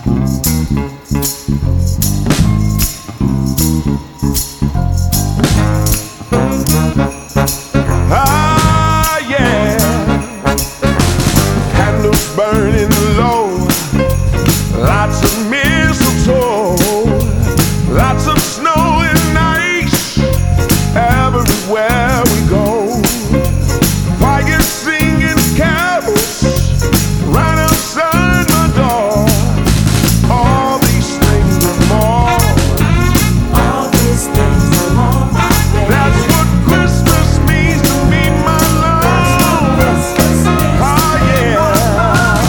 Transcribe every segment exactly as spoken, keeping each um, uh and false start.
Ah, yeah. Candles burning low, lots of mistletoe, lots of snow and ice everywhere we go. Choir singing carols right outside my door. All these things and more. All these things and more. That's what Christmas means to me, my love. Oh yeah.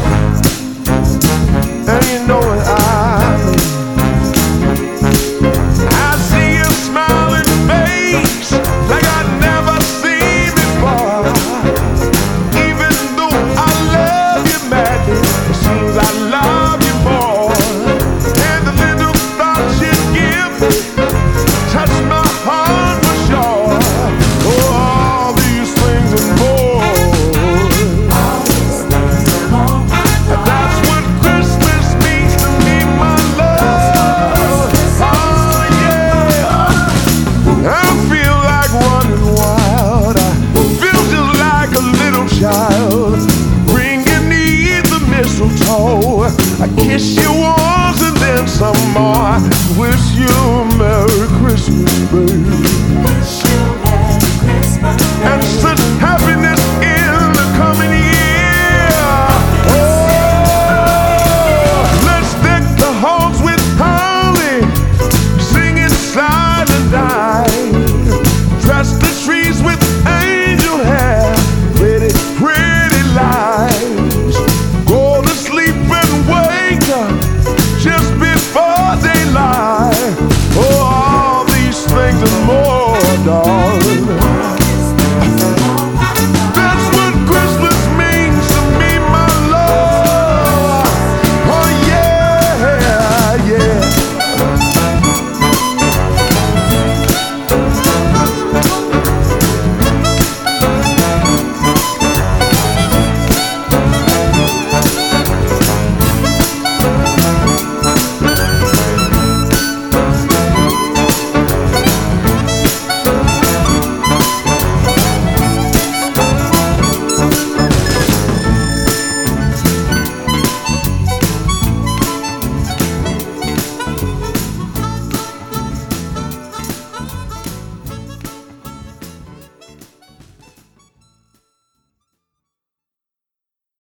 And you know what I mean. I see a smiling face like I've never seen before. Even though I love you madly, it seems I love you more. And the little thoughts you give me touch my heart for sure. Oh, all these things and more. All these things and more. That's what Christmas means to me, my love. Oh yeah. I feel like running wild. I feel just like a little child. Bring you neath the mistletoe. I kiss you once and then some more. Wish you a Merry Christmas.